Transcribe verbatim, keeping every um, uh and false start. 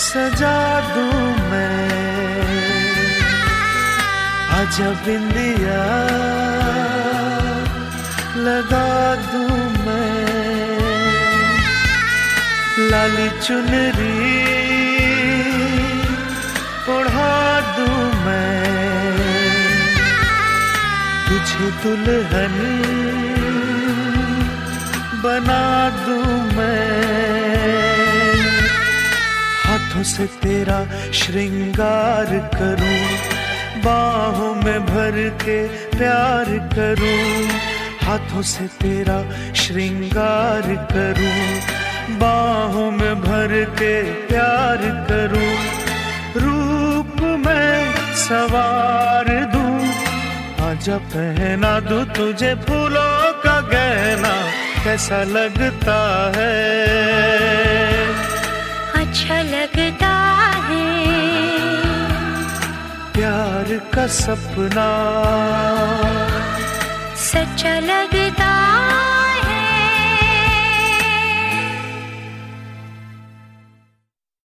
सजा दूं मैं, आजा बिंदिया लगा दूं मैं, लाली चुनरी ओढ़ा दूं मैं, तुझे दुल्हन बना दूं मैं, हाथों से तेरा श्रृंगार करूं, बाहों में भर के प्यार करूं, हाथों से तेरा श्रृंगार करूं, बाहों में भर के प्यार करूं, रूप में सवार दूं, आजा पहना दूं तुझे फूलों का गहना, कैसा लगता है? अच्छा लगता है। प्यार का सपना सच्चा लग